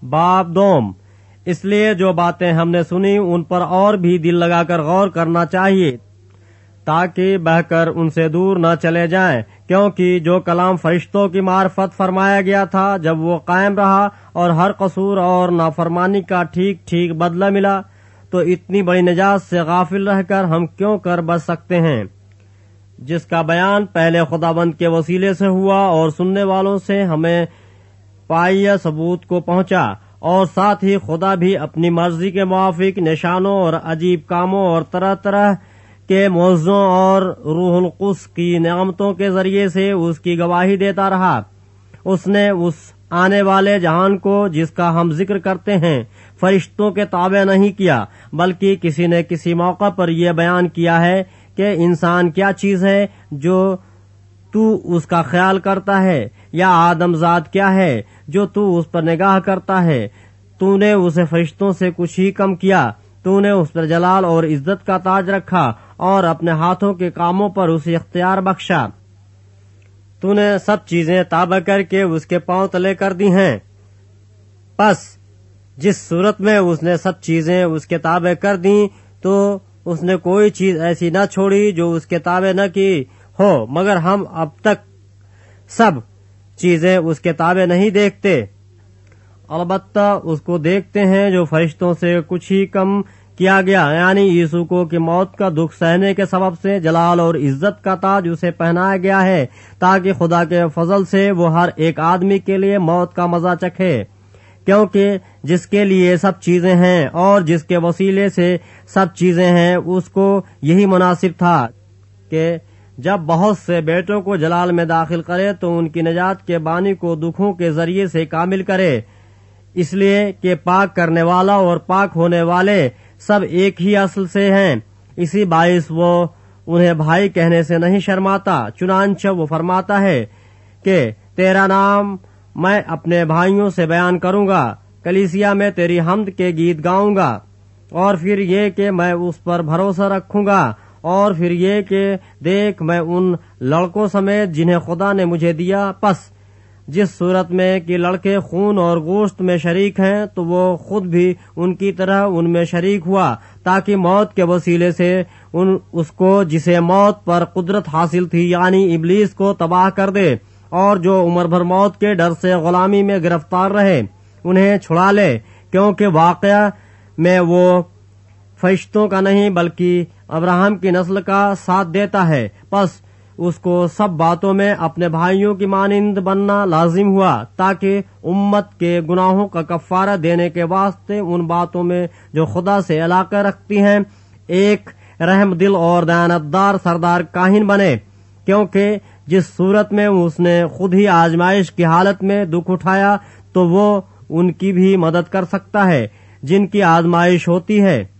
باب دوم۔ اس لیے جو باتیں ہم نے سنی ان پر اور بھی دل لگا کر غور کرنا چاہیے تاکہ بہہ کر ان سے دور نہ چلے جائیں، کیونکہ جو کلام فرشتوں کی معرفت فرمایا گیا تھا جب وہ قائم رہا اور ہر قصور اور نافرمانی کا ٹھیک ٹھیک بدلہ ملا، تو اتنی بڑی نجات سے غافل رہ کر ہم کیوں کر بچ سکتے ہیں، جس کا بیان پہلے خداوند کے وسیلے سے ہوا اور سننے والوں سے ہمیں پائیہ ثبوت کو پہنچا، اور ساتھ ہی خدا بھی اپنی مرضی کے موافق نشانوں اور عجیب کاموں اور طرح طرح کے معجزوں اور روح القدس کی نعمتوں کے ذریعے سے اس کی گواہی دیتا رہا۔ اس نے اس آنے والے جہان کو جس کا ہم ذکر کرتے ہیں فرشتوں کے تابع نہیں کیا، بلکہ کسی نے کسی موقع پر یہ بیان کیا ہے کہ انسان کیا چیز ہے جو تو اس کا خیال کرتا ہے، یا آدم ذات کیا ہے جو تو اس پر نگاہ کرتا ہے۔ تو نے اسے فرشتوں سے کچھ ہی کم کیا، تو نے اس پر جلال اور عزت کا تاج رکھا اور اپنے ہاتھوں کے کاموں پر اسے اختیار بخشا۔ تو نے سب چیزیں تابع کر کے اس کے پاؤں تلے کر دی ہیں۔ پس جس صورت میں اس نے سب چیزیں اس کے تابع کر دیں تو اس نے کوئی چیز ایسی نہ چھوڑی جو اس کے تابع نہ کی ہو، مگر ہم اب تک سب چیزیں اس کے تابع نہیں دیکھتے، البتہ اس کو دیکھتے ہیں جو فرشتوں سے کچھ ہی کم کیا گیا، یعنی یسوع کو کہ موت کا دکھ سہنے کے سبب سے جلال اور عزت کا تاج اسے پہنایا گیا ہے، تاکہ خدا کے فضل سے وہ ہر ایک آدمی کے لیے موت کا مزہ چکھے، کیونکہ جس کے لیے سب چیزیں ہیں اور جس کے وسیلے سے سب چیزیں ہیں اس کو یہی مناسب تھا کہ جب بہت سے بیٹوں کو جلال میں داخل کرے تو ان کی نجات کے بانی کو دکھوں کے ذریعے سے کامل کرے، اس لیے کہ پاک کرنے والا اور پاک ہونے والے سب ایک ہی اصل سے ہیں، اسی باعث وہ انہیں بھائی کہنے سے نہیں شرماتا، چنانچہ وہ فرماتا ہے کہ تیرا نام میں اپنے بھائیوں سے بیان کروں گا، کلیسیا میں تیری حمد کے گیت گاؤں گا، اور پھر یہ کہ میں اس پر بھروسہ رکھوں گا، اور پھر یہ کہ دیکھ میں ان لڑکوں سمیت جنہیں خدا نے مجھے دیا، پس جس صورت میں کہ لڑکے خون اور گوشت میں شریک ہیں تو وہ خود بھی ان کی طرح ان میں شریک ہوا، تاکہ موت کے وسیلے سے اس کو جسے موت پر قدرت حاصل تھی یعنی ابلیس کو تباہ کر دے، اور جو عمر بھر موت کے ڈر سے غلامی میں گرفتار رہے انہیں چھڑا لے، کیونکہ واقعہ میں وہ فرشتوں کا نہیں بلکہ ابراہیم کی نسل کا ساتھ دیتا ہے، پس اس کو سب باتوں میں اپنے بھائیوں کی مانند بننا لازم ہوا، تاکہ امت کے گناہوں کا کفارہ دینے کے واسطے ان باتوں میں جو خدا سے علاقہ رکھتی ہیں ایک رحم دل اور دیانتدار سردار کاہن بنے، کیونکہ جس صورت میں اس نے خود ہی آزمائش کی حالت میں دکھ اٹھایا تو وہ ان کی بھی مدد کر سکتا ہے جن کی آزمائش ہوتی ہے۔